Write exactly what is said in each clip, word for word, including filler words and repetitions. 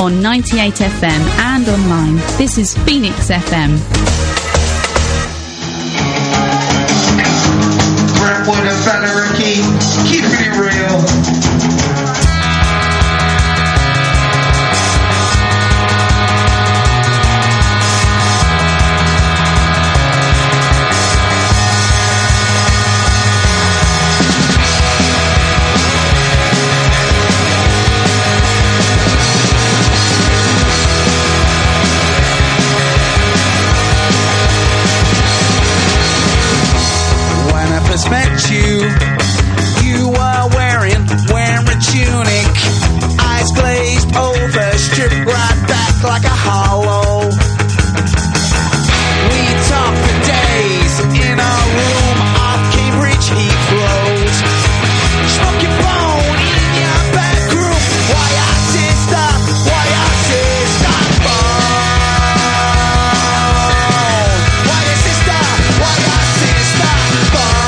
on ninety-eight F M and online. This is Phoenix F M. Brentwood and Fallerikey, keeping it real. Met you, you were wearing, wearing a tunic, eyes glazed over, stripped right back like a hollow. We talked for days in our room off Cambridge Heath Road, smoking bone in your bedroom. Why our sister, why our sister bone? Why your sister, why our sister bone?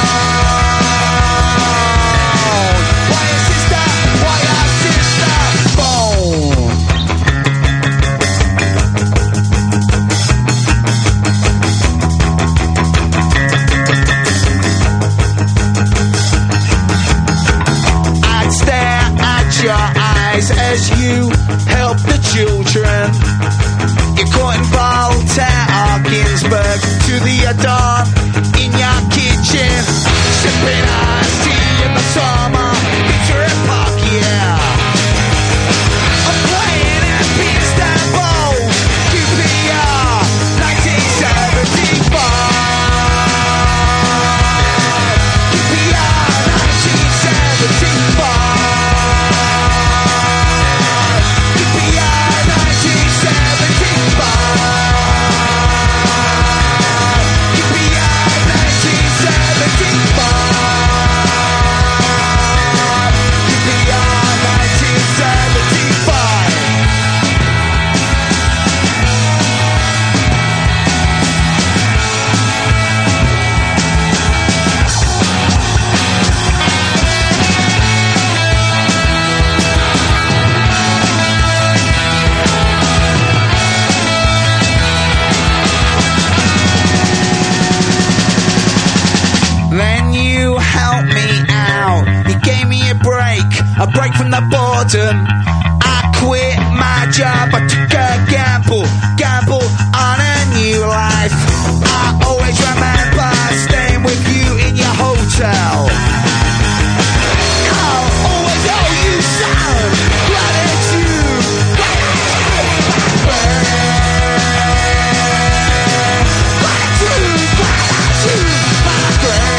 As you help the children, you're caught in Voltaire or Ginsburg to the dawn in your kitchen, sipping iced tea in the summer, Victoria Park, yeah. I'm playing at Istanbul, Q P R, nineteen seventy-five. Q P R, nineteen seventy-five. A break from the boredom. I quit my job. I took a gamble, gamble on a new life. I always remember staying with you in your hotel. I'll always owe you some gratitude. Gratitude, gratitude, gratitude, my friend.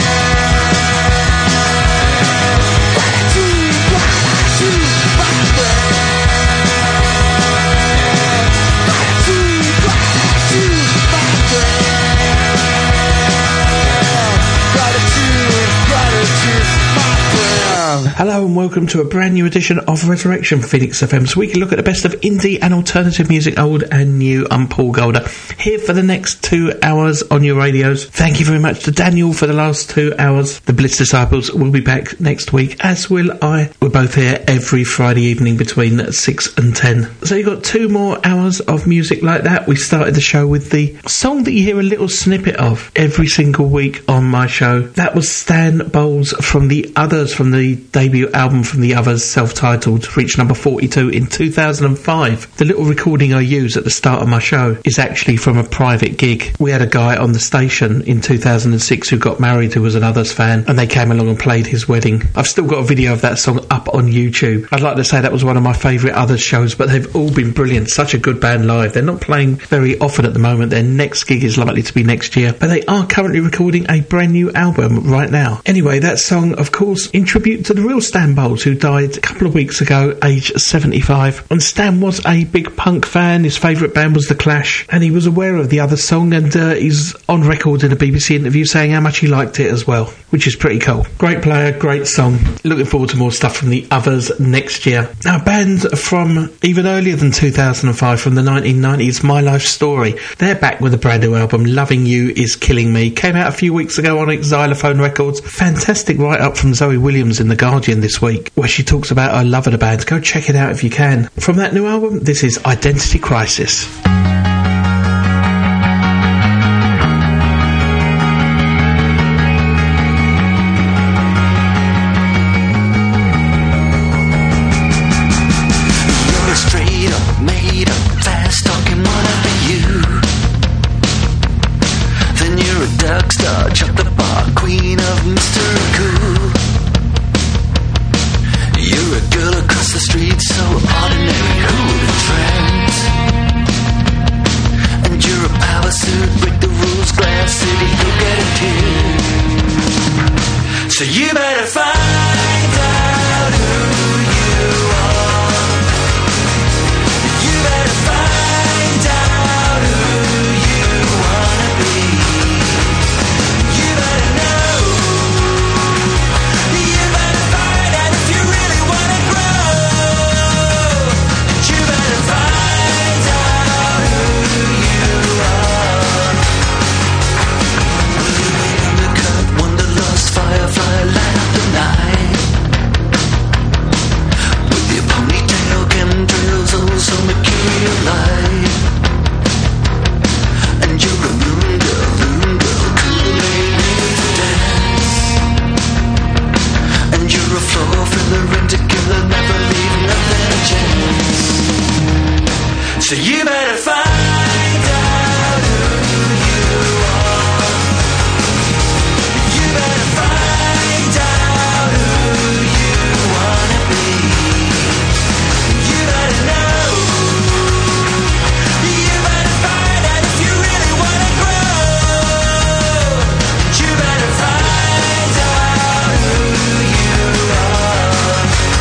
Hello and welcome to a brand new edition of Resurrection Phoenix F M's weekly look at the best of indie and alternative music, old and new. I'm Paul Golder, here for the next two hours on your radios. Thank you very much to Daniel for the last two hours. The Blitz Disciples will be back next week, as will I. We're both here every Friday evening between six and ten. So you've got two more hours of music like that. We started the show with the song that you hear a little snippet of every single week on my show. That was Stan Bowles from The Others, from the debut album from The Others, self-titled, reached number forty-two in two thousand five. The little recording I use at the start of my show is actually from a private gig. We had a guy on the station in two thousand six who got married who was an Others fan, and they came along and played his wedding. I've still got a video of that song up on YouTube. I'd like to say that was one of my favourite Others shows, but they've all been brilliant. Such a good band live. They're not playing very often at the moment. Their next gig is likely to be next year, but they are currently recording a brand new album right now. Anyway, that song, of course, in tribute to the real Stan Bowles, who died a couple of weeks ago, aged seventy-five. And Stan was a big punk fan. His favourite band was The Clash, and he was aware of the Other song, and uh, he's on record in a B B C interview saying how much he liked it as well, which is pretty cool. Great player, great song. Looking forward to more stuff from The Others next year. Now, a band from even earlier than two thousand five, from the nineteen nineties, My Life Story. They're back with a brand new album, Loving You Is Killing Me. Came out a few weeks ago on Xylophone Records. Fantastic write-up from Zoe Williams in The Guardian. Guardian this week, where she talks about her love of the band. Go check it out if you can. From that new album, this is Identity Crisis.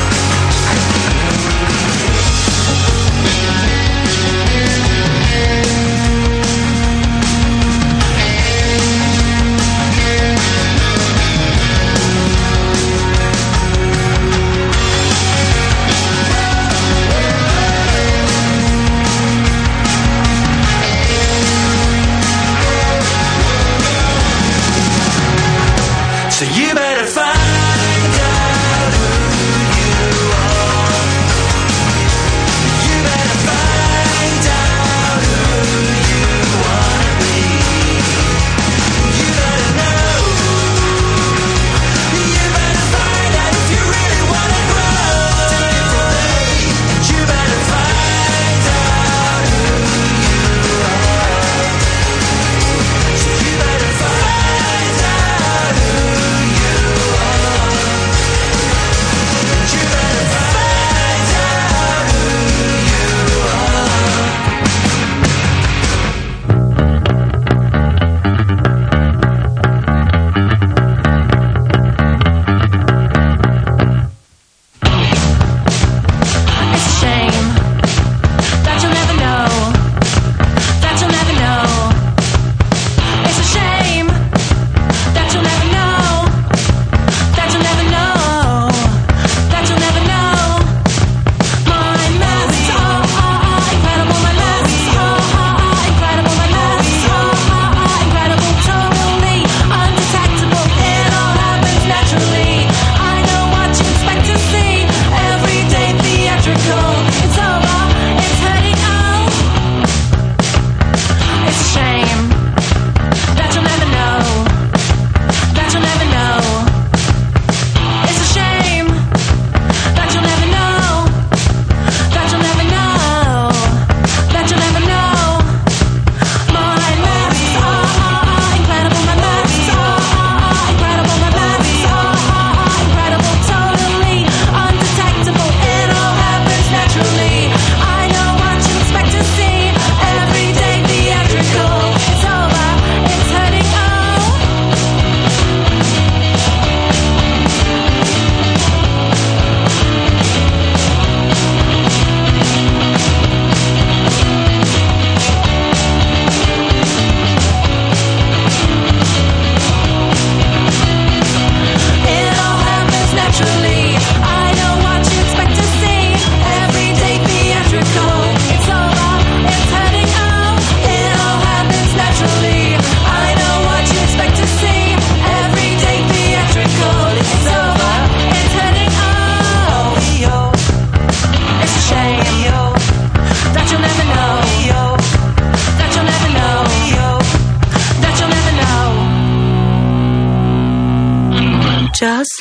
Yeah.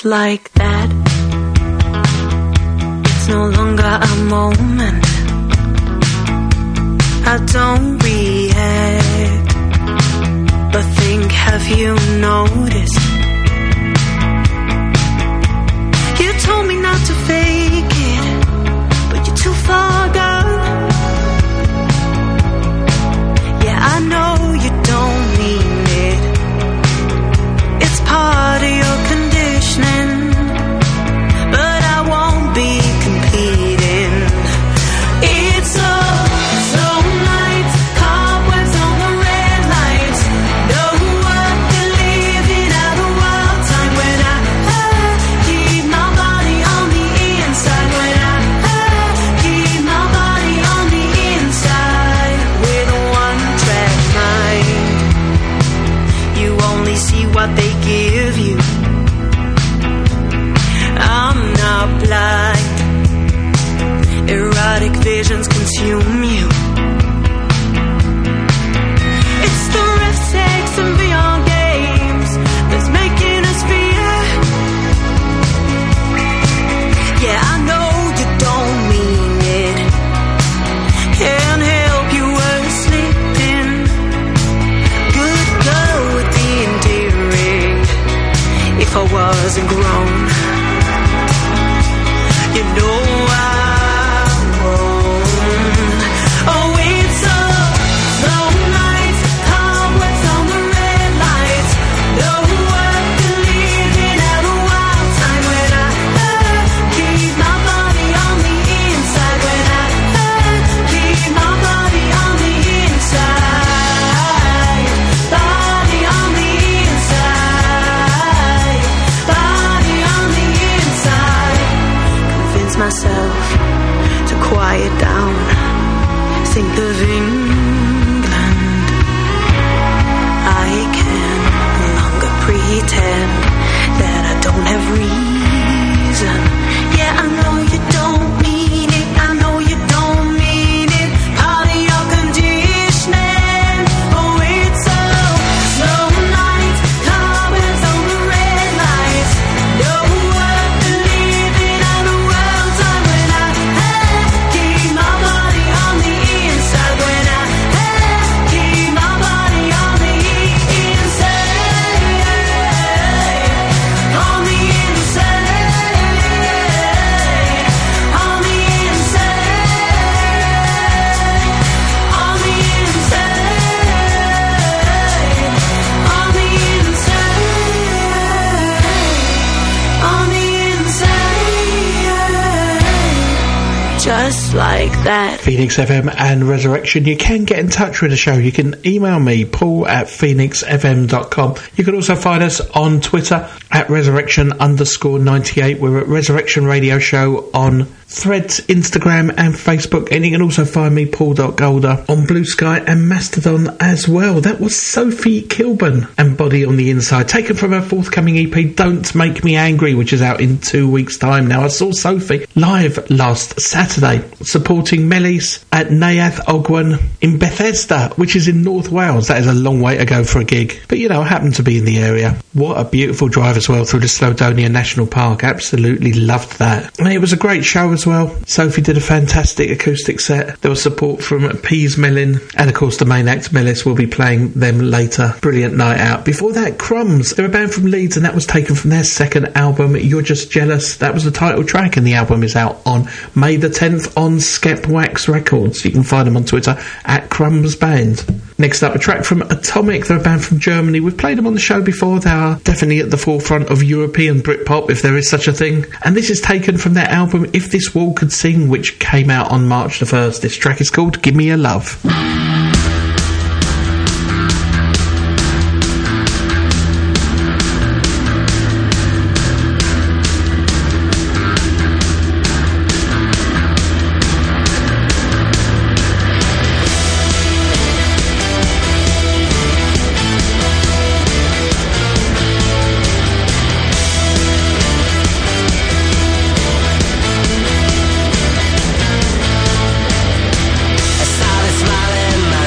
just like that. It's no longer a moment. I don't react, but think, have you noticed? You told me not to fake it, but you're too far gone. Yeah, I know you don't mean it. It's part of your conditioning, but I won't be competing. It's a slow night, cobwebs on the red lights. No one can live in out a wild time when I, I keep my body on the inside. When I, I keep my body on the inside with a one-track mind. You only see what they give you. I'm not blind. Erotic visions consume you. It's the riff sex and beyond games that's making us fear. Yeah, I know you don't mean it. Can't help you were sleeping. Good girl with the endearing. If I wasn't grown, you know I won't. Oh, it's a slow night, cobwebs on the red lights. No one can live in out a wild time when I, I keep my body on the inside. When I, I keep my body on the inside. Body on the inside. Body on the inside. Convince myself to quiet down. Think of England. I can no longer pretend that I don't have reason. Yeah, I know you don't mean it. I know you don't mean it. Part of your conditioning. Oh, it's a slow night, cobwebs on the red lights. No one can live in out a wild time when I, I keep my body on the inside. When I, I keep my body on the inside. On the inside. On the inside. On the inside. On the inside. On the inside. Just like that. Phoenix F M and Resurrection. You can get in touch with the show. You can email me, paul at phoenix f m dot com. You can also find us on Twitter at resurrection underscore ninety-eight. We're at Resurrection Radio Show on Threads, Instagram and Facebook. And you can also find me, Paul Golder, on Blue Sky and Mastodon as well. That was Sophie Kilburn and Body on the Inside, taken from her forthcoming E P, Don't Make Me Angry, which is out in two weeks' time now. I saw Sophie live last Saturday, supporting Melis at Nayath Ogwen in Bethesda, which is in North Wales. That is a long way to go for a gig, but you know, I happened to be in the area. What a beautiful drive as well through the Snowdonia National Park. Absolutely loved that. And it was a great show as well. Sophie did a fantastic acoustic set. There was support from Peas Mellin, and of course the main act Melis will be playing them later. Brilliant night out. Before that, Crumbs. They're a band from Leeds, and that was taken from their second album, You're Just Jealous. That was the title track, and the album is out on May the tenth on Skep Wax Records. You can find them on Twitter at Crumbs Band. Next up, a track from Atomic. They're a band from Germany. We've played them on the show before. They are definitely at the forefront of European Britpop, if there is such a thing. And this is taken from their album If This Wall Could Sing, which came out on March the first. This track is called Give Me Your Love. I started smiling, my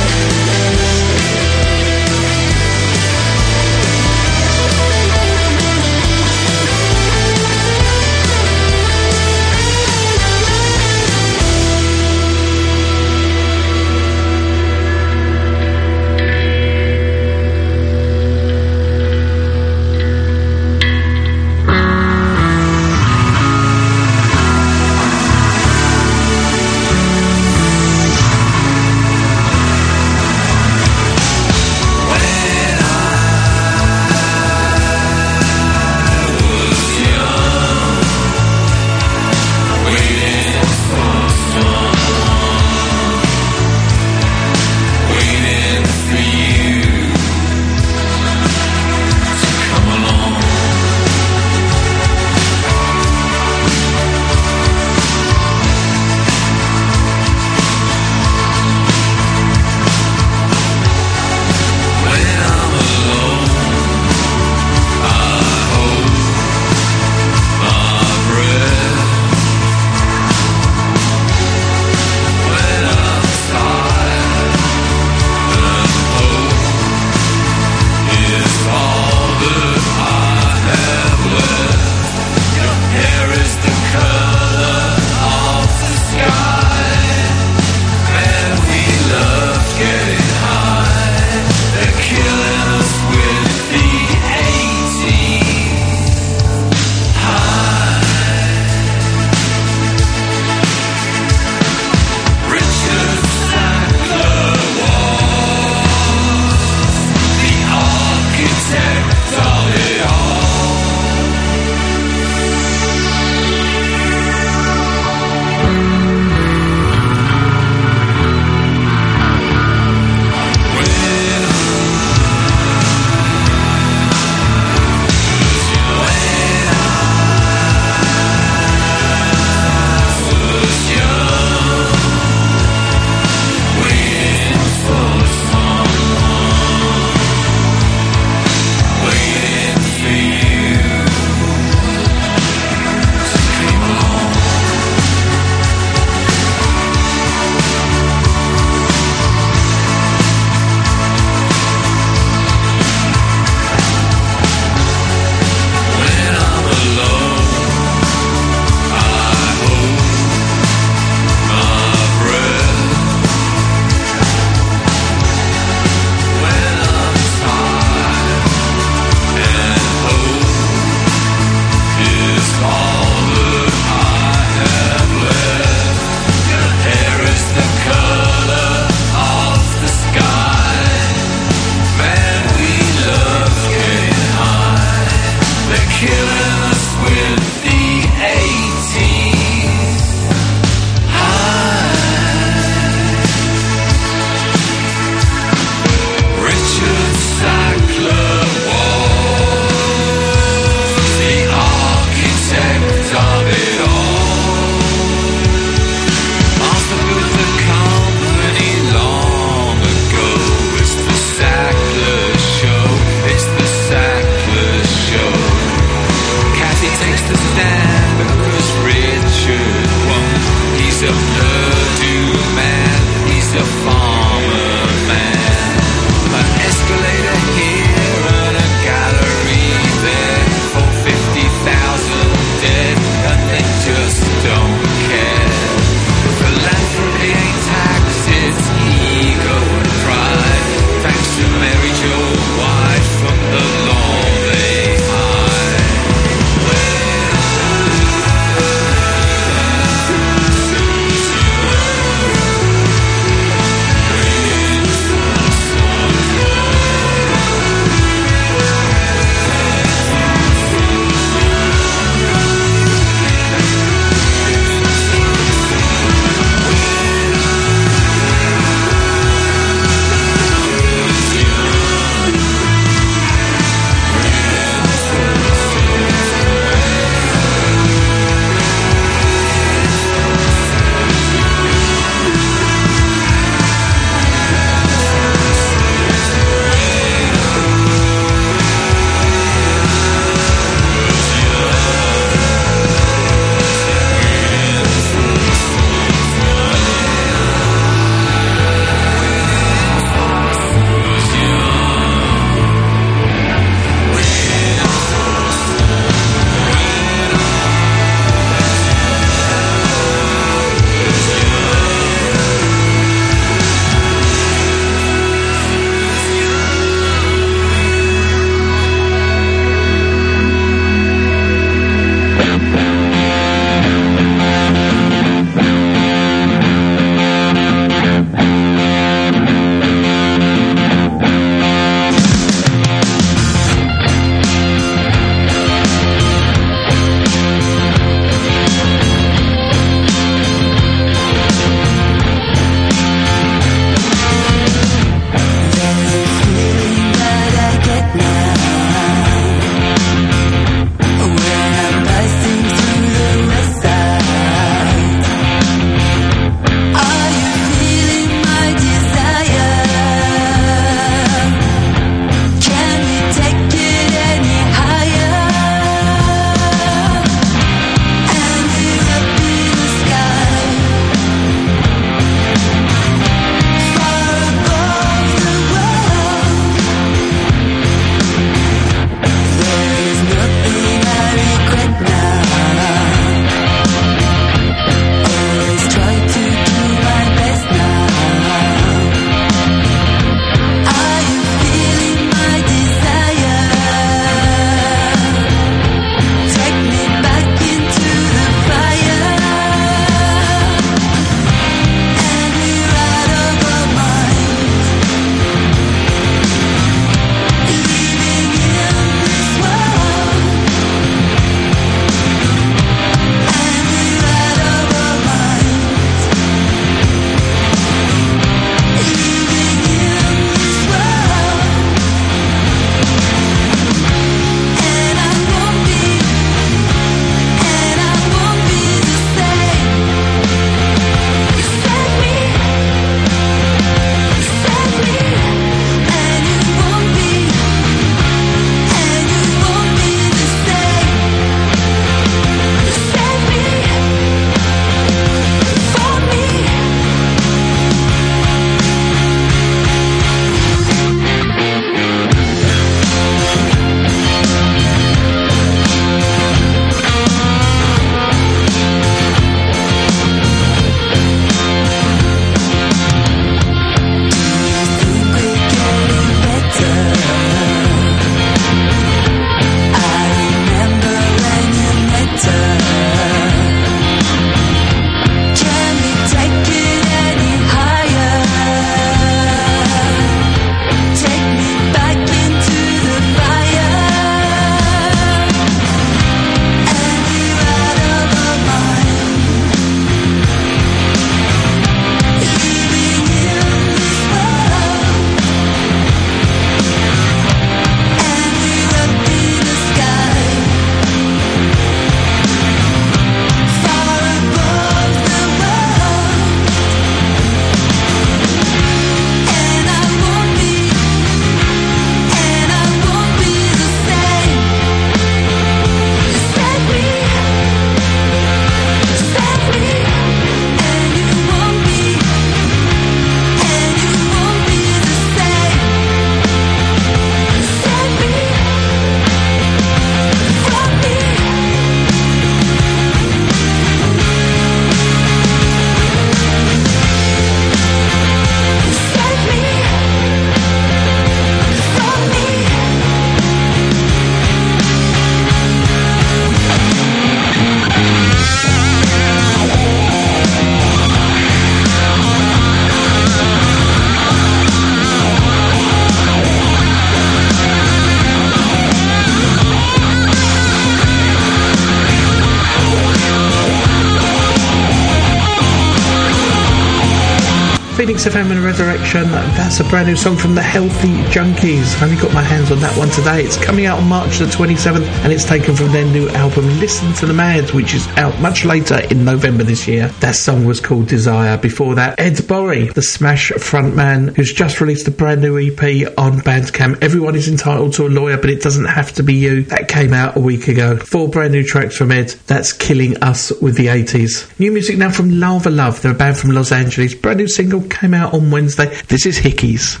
F M and Resurrection. That's a brand new song from the Healthy Junkies. I've only got my hands on that one today. It's coming out on March the twenty-seventh and it's taken from their new album Listen to the Mad, which is out much later in November this year. That song was called Desire. Before that, Ed Borry, the Smash frontman, who's just released a brand new E P on Bandcamp. Everyone is entitled to a lawyer, but it doesn't have to be you. That came out a week ago. Four brand new tracks from Ed. That's killing us with the eighties. New music now from Lava Love. They're a band from Los Angeles. Brand new single came out on Wednesday. This is Hickeys.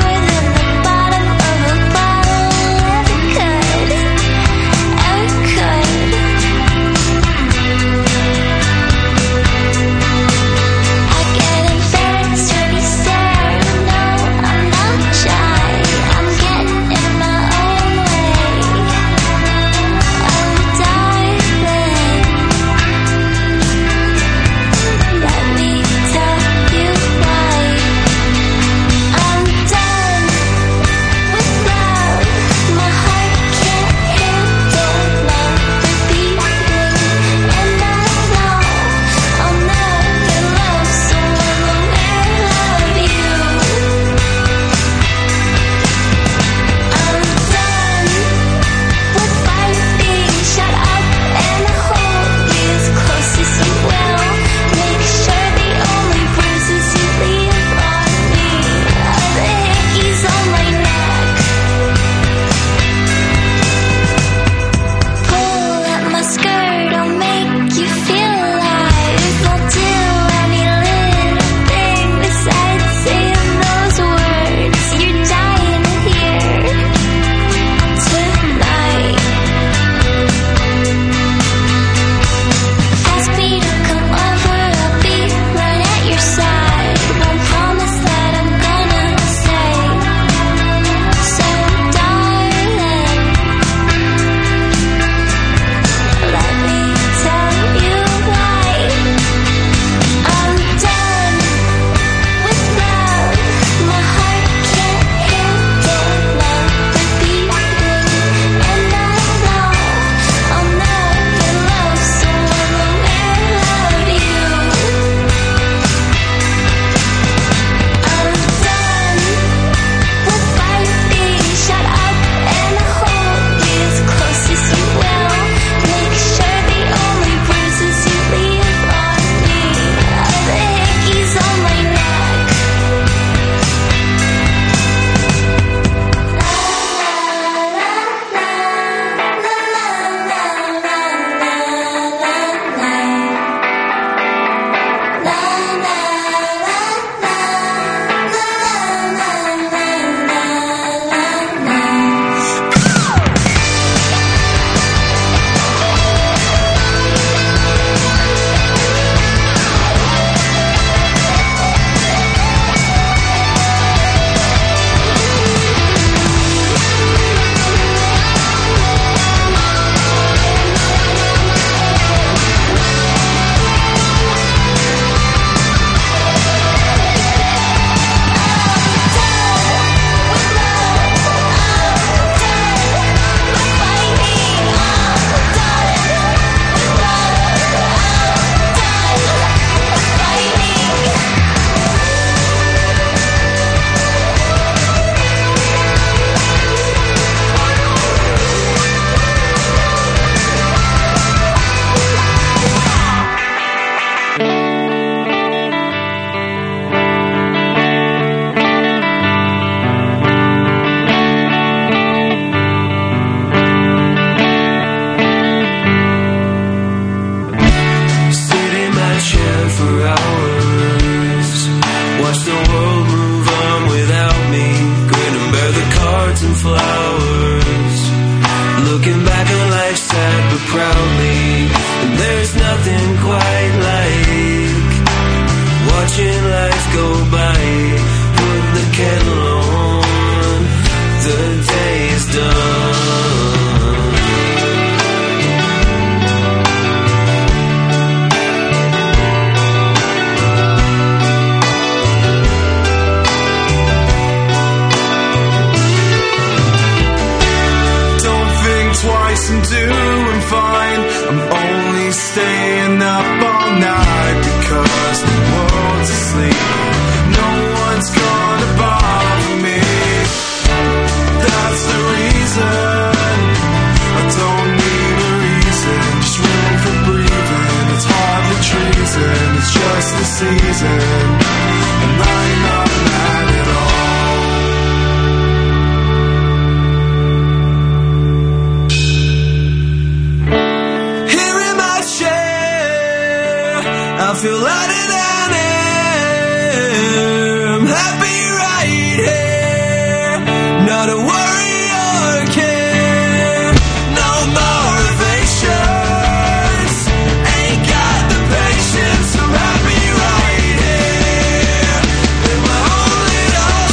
Could all night because the world's asleep. No one's gonna bother me. That's the reason I don't need a reason. Just room for breathing. It's hardly treason. It's just the season, and I'm not mad at all. Here in my chair, I feel lighter than air. I'm happy right here. Not a worry or care. No motivations. Ain't got the patience. I'm happy right here. In my own little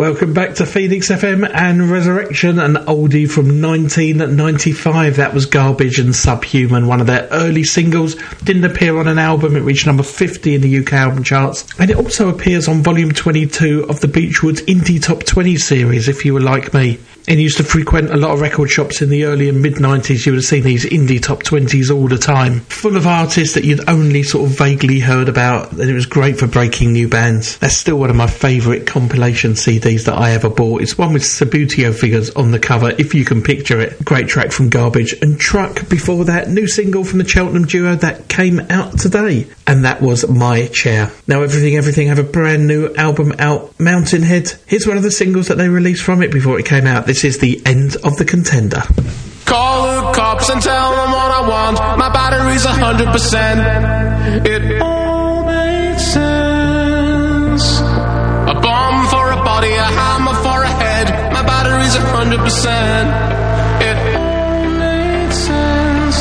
Welcome back to Phoenix F M and Resurrection, an oldie from nineteen ninety-five. That was Garbage and Subhuman, one of their early singles. Didn't appear on an album. It reached number fifty in the U K album charts. And it also appears on volume twenty-two of the Beachwoods Indie Top twenty series, if you were like me and used to frequent a lot of record shops in the early and mid nineties. You would have seen these indie top twenties all the time, full of artists that you'd only sort of vaguely heard about, and it was great for breaking new bands. That's still one of my favourite compilation C Ds that I ever bought. It's one with Sabutio figures on the cover, if you can picture it. Great track from Garbage. And Truck, before that, new single from the Cheltenham duo that came out today, and that was My Chair. Now Everything Everything have a brand new album out, Mountain Head. Here's one of the singles that they released from it before it came out. This is The End of the Contender. Call the cops and tell them what I want. My battery's a hundred percent. It all made sense. A bomb for a body, a hammer for a head. My battery's a hundred percent. It all made sense.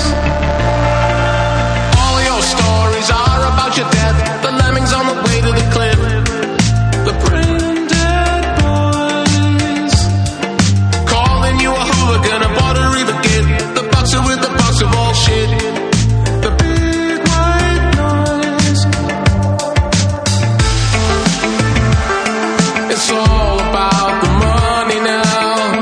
All your stories are about your death. The lemmings on the way to the cliff. The brain dead boys calling you a hooligan, a border even kid. The boxer with the box of all shit. The big white noise. It's all about the money now.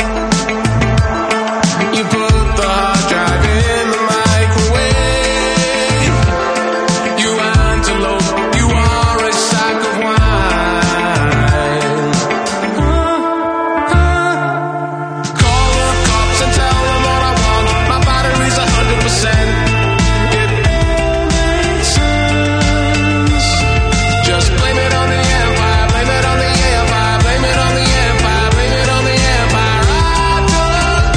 You put the hard drive in the microwave. You antelope, you are a sack of wine. Call the cops and tell them what I want. My battery's a hundred percent. It all makes sense. Just blame it on the empire, blame it on the empire, blame it on the empire, blame it on the empire. I don't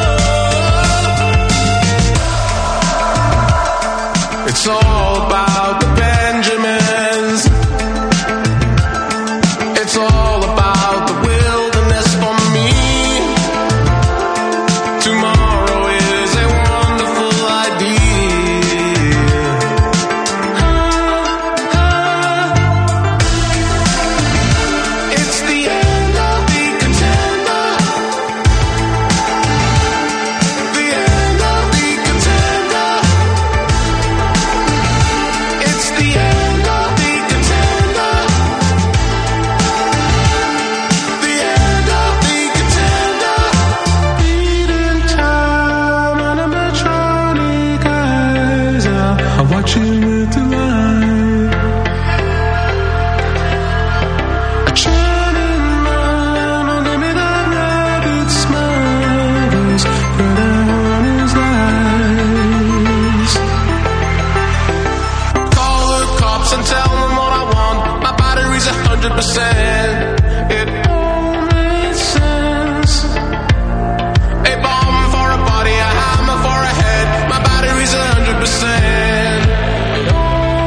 know. It's all about the Benjamins. It's all about the wilderness for me. Tomorrow is a wonderful idea. It's the end of the contender. The end of the contender. It's the end of the contender. The end of the contender. Beating time on a Medtronic eyes. I'm watching with delight. A churning mind under me that rabbit smiles. Spreading on his lies. Call the cops and tell them what I want. My battery's a hundred percent. It all made sense. A bomb for a body, a hammer for a head. My battery's a hundred percent. It all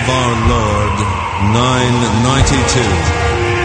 of our Lord, nine ninety-two.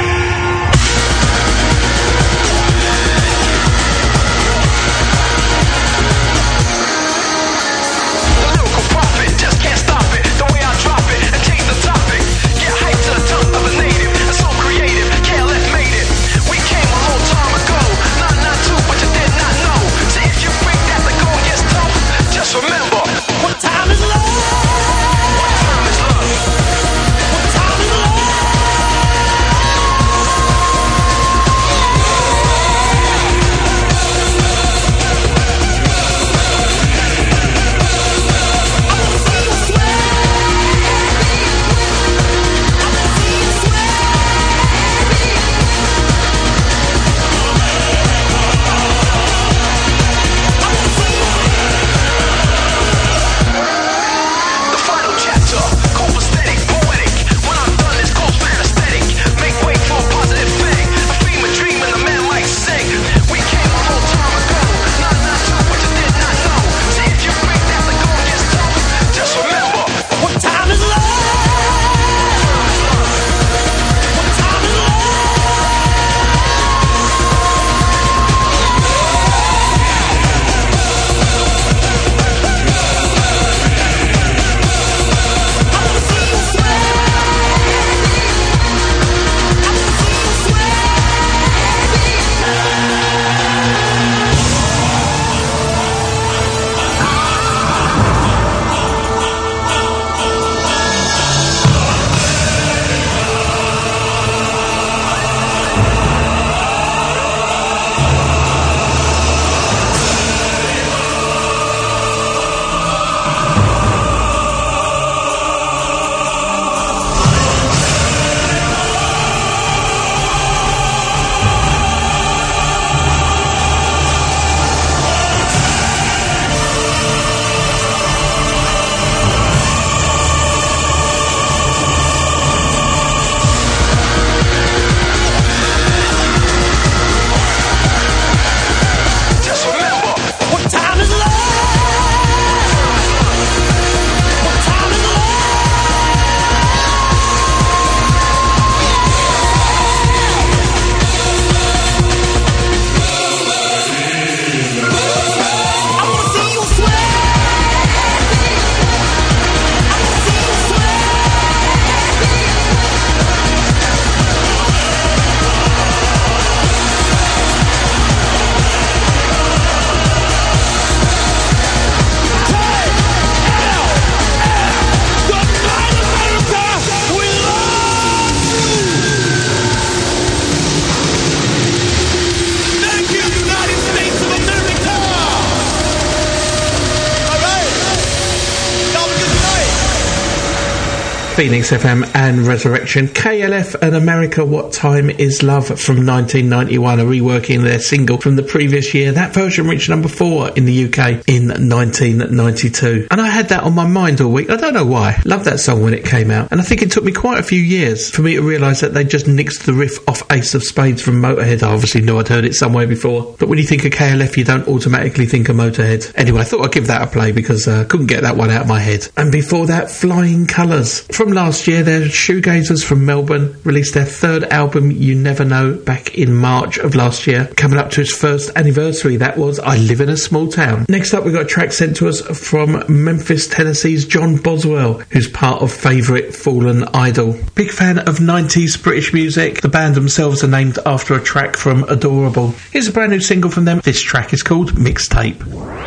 Phoenix F M and Resurrection. K L F and America, What Time Is Love from nineteen ninety-one, a reworking their single from the previous year. That version reached number four in the U K in nineteen ninety-two. And I had that on my mind all week. I don't know why. Loved that song when it came out. And I think it took me quite a few years for me to realise that they just nixed the riff off Ace of Spades from Motorhead. I obviously knew I'd heard it somewhere before. But when you think of K L F, you don't automatically think of Motorhead. Anyway, I thought I'd give that a play because I uh, couldn't get that one out of my head. And before that, Flying Colours. From last year, they're Shoegazers from Melbourne, released their third album, You Never Know, back in March of last year. Coming up to its first anniversary, that was I Live in a Small Town. Next up, we got a track sent to us from Memphis, Tennessee's John Boswell, who's part of Favourite Fallen Idol. Big fan of nineties British music. The band themselves are named after a track from Adorable. Here's a brand new single from them. This track is called Mixtape.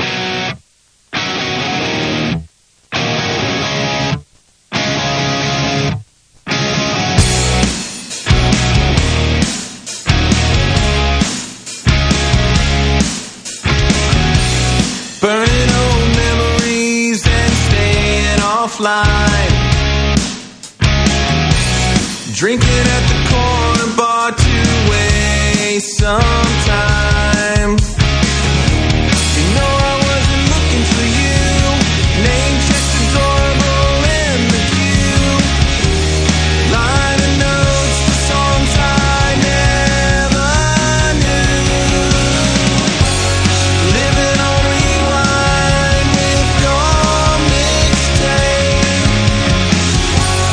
Drinking at the corner bar to waste some time. You know I wasn't looking for you. Name checked adorable in the queue. Line of notes for songs I never knew. Living on rewind with your mixtape.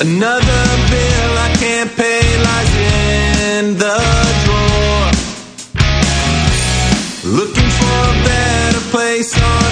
Another bill I can't pay lies in the drawer. Looking for a better place on